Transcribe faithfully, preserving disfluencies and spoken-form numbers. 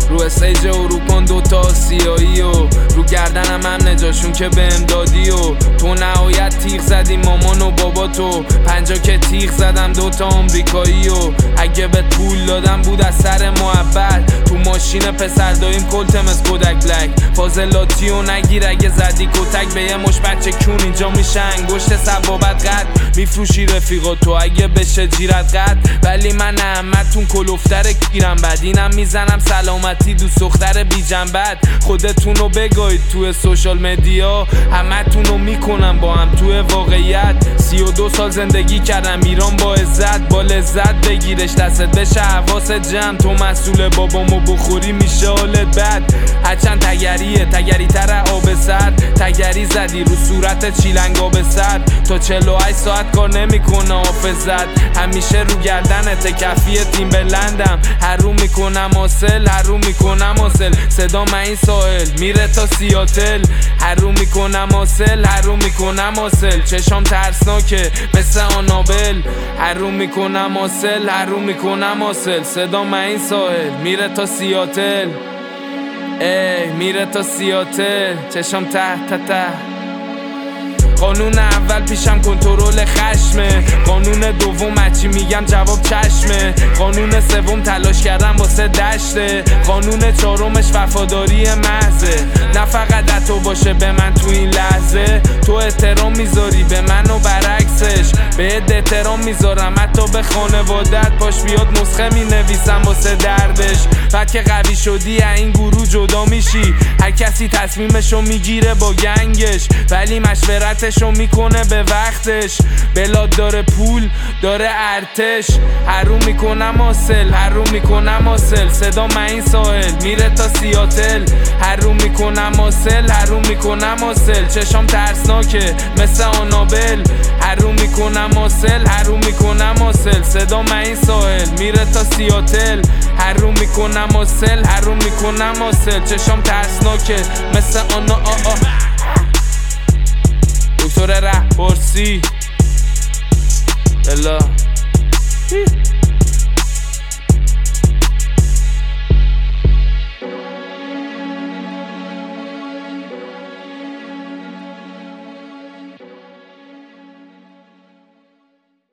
رو استیج و رو کن دوتا سیایی و رو گردنم هم نجاشون که بهم دادی و تو نهایت تیغ زدی مامان و بابا تو پنجا که تیغ زدم دوتا آمریکایی و اگه بهت پول دادم بود از سر محبت تو ماشین پسر داییم کلتم از کودک بلک فاضلاتی و نگیر اگه زدی کتک به یه مش بچه کون اینجا میشه انگشت سبابت قد میفروشی رفیقا تو اگه بشه جیرت قد ولی من احمدتون کلوفتر کیرم بد اینم میزنم سلامتی دوست دختر بی جنبت خودتونو بگاید توی سوشال مدیا همتونو میکنم با هم توی واقعیت سی و دو سال زندگی کردم ایران با عزت با لذت بگیرش دستت بشه حواست جمع تو مسئول بابامو بخوری میشه حالت بد هرچند تگریه تگری تر آب سرد تگری زدی رو صورت چیلنگا به سر تا چهل و هشت ساعت کار نمیکنه حافظت همیشه رو گردنت کفی تیم بلندم هر رو میکنم حاصل هر رو میکنم حاصل صدا من این ساحل میره تا سیاتل هر رو میکنم حاصل هر رو میکنم حاصل چشام ترسناکه مثل آنابل هر رو میکنم حاصل هر رو میکنم حاصل صدا من این ساحل میره تا سیاتل ای میره تا سیاتل چشام ته ته ته قانون اول پیشم کنترل خشمه قانون دوم هرچی میگم جواب چشمه قانون سوم تلاش کردم واسه دشته قانون چهارمش وفاداری محضه نه فقط حتی باشه به من تو این لحظه تو احترام میذاری به من و برعکسش بهت احترام میذارم حتی به خانوادت باش بیاد نسخه مینویسم واسه دردش بعد که قوی شدی این گروه جدا میشی هر کسی تصمیمشو میگیره با گنگش ولی مشورت شو میکنه به وقتش بلاد داره پول داره ارتش هر رو میکنم حاصل هر رو میکنم حاصل صدا من این ساحل میره تا سیاتل هر رو میکنم حاصل هر رو میکنم حاصل چشام ترسناکه مثل آنابل هر رو میکنم حاصل هر رو میکنم حاصل صدا من این ساحل میره تا سیاتل هر رو میکنم حاصل هر رو میکنم حاصل چشام ترسناکه مثل آنا آ آ دکتر ره پرسی بلا